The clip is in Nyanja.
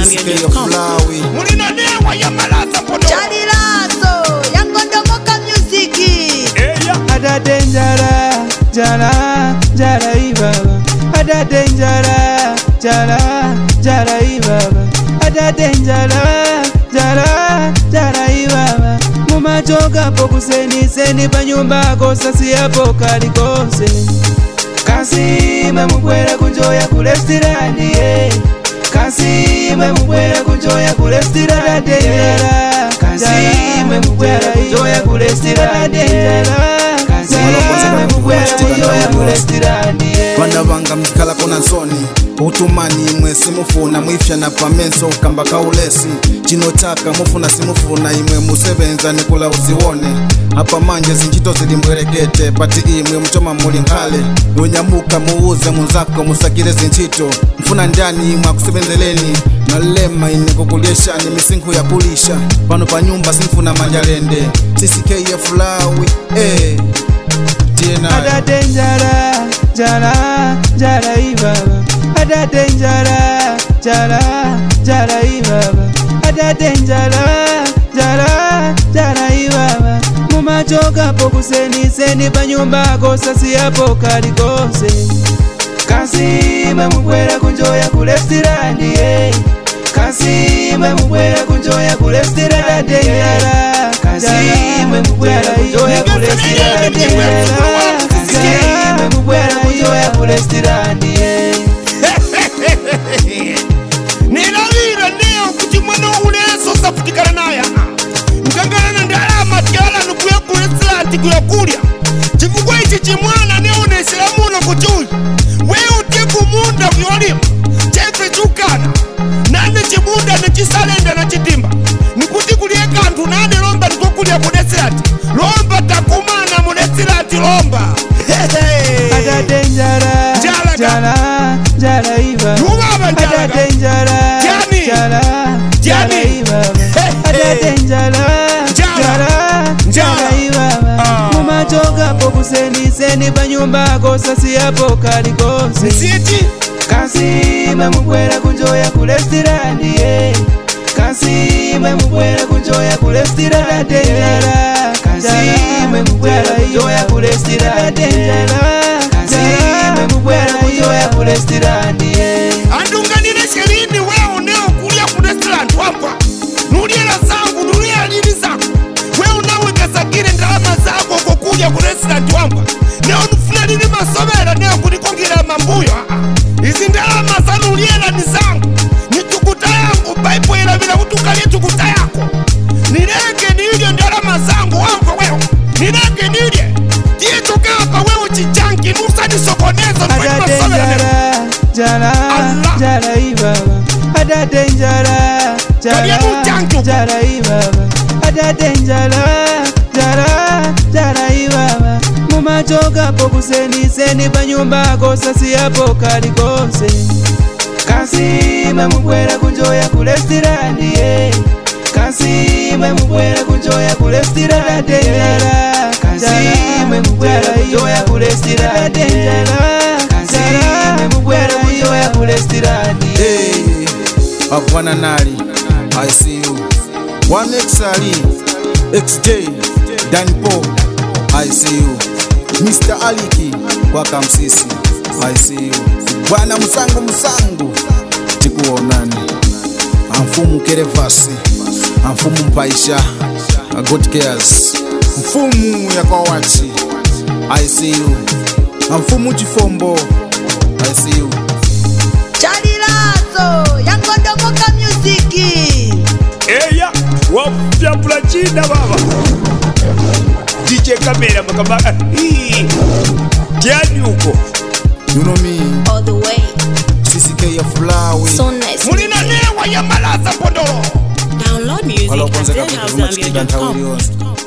ZambiaNews.com. Mulina newa ya malaza podo Chalilazo yangondomoka music. Ada denjara jara ibaba. Ada denjara jara ibaba. Ada denjara jara ibaba. Mumachoka pokuseni panyumba kosasi yapo kalikose. Kasime mukwera kunjoya ku restaurant Kasime mukwera kunjoya ku restaurant Kasime mukwera kunjoya ku restaurant Kasime mukwera kunjoya ku restaurant Banda banga mkala kona nsoni utumani imwe simufuna mwifya na pamenso kamba kaulesi chino chaka mufuna simufuna imwe musebenza nikula uziwone hapa manje zinjito zilimwerekete pati imwe mchoma muli nkale nonyamuka muuze munzako musakile zinchito mfuna ndani imwe akusebenzeleni nalema ine kukulieshani misinku ya kulisha pano pa nyumba simfuna manjalende CCK Fulawi TNI Ada denjara jara ibaba. Ada denjara jara ibaba. Ada denjara jara ibaba. Mumachoka pokuseni panyumba kosasi yapo kalikose. Kasime mukwera kunjoya ku restaurant Kasime mukwera kunjoya ku restaurant Kasime mukwera kunjoya ku restaurant Kasime mukwera kunjoya ku restaurant Nilavira neo kuti mwana uleso safutikana naya Mkangana na ndalama tiala nukuya ku restaurant kuya kulya Chifukwa ichi chimwana neo nesilamuna kuchuli Weo tiku munda vyolima Chefe chukana Nane chimunda na chisalenda na chitimba Nikuti kulie kantu nane lomba nikukulia ku restaurant Lomba takumana mu restaurant lomba Ada denjara jara ibaba. Ada denjara jara ibaba. Ada denjara jara ibaba. Mumachoka pokuseni panyumba kosasi yapo kalikose. Siti Kasime mukwera kunjoya ku restaurant Kasime mukwera kunjoya ku restaurant Kasime mukwera kunjoya ku restaurant Kasime mukwera kunjoya ku restaurant Andunganire sherini weo neo kulia ku restaurant wapa Nuliela zangu, nuliela lini zako Weo nawe kasakire ndalama zako kukulia ku restaurant wapa Neo nufuna nini masobera neo kunikongira mambuyo Izi ndalama za nuliela ni zangu Ni tukuta yangu, paipo ila vila utukalie tukuta yako Nileke nilio ndalama zangu wangu weo Nileke nilie Tie tukapa weo chichanki nusa nisokoneza Ada denjara jara ibaba. Ada denjara jara ibaba. Ada denjara jara ibaba. Mumachoka pokuseni panyumba kosasi yapo kalikose. Kasime mukwera kunjoya ku restaurant Kasime mukwera kunjoya ku restaurant Kasime mukwera kunjoya ku restaurant Kasime mukwera kunjoya ku restaurant Abwana Nali I see you 1XRE XJ Danpo I see you Mr. Aliki kwa Kamsisi I see you Bwana Musangu tikuonani Amfumu Kerevasi Amfumu Mpaisha God Cares Mfumu ya kwa wachi I see you Amfumu Chifombo I see you Chalilazo yangondomoka music. Eya, wafyapula china baba DJ Kamera makabaka Kiani uko You know me All the way. CCK Fulawi So nice. Mulina newa ya malaza podoro Download music Wala at kwanza kabisa ZambiaNews.com. machikida ntawili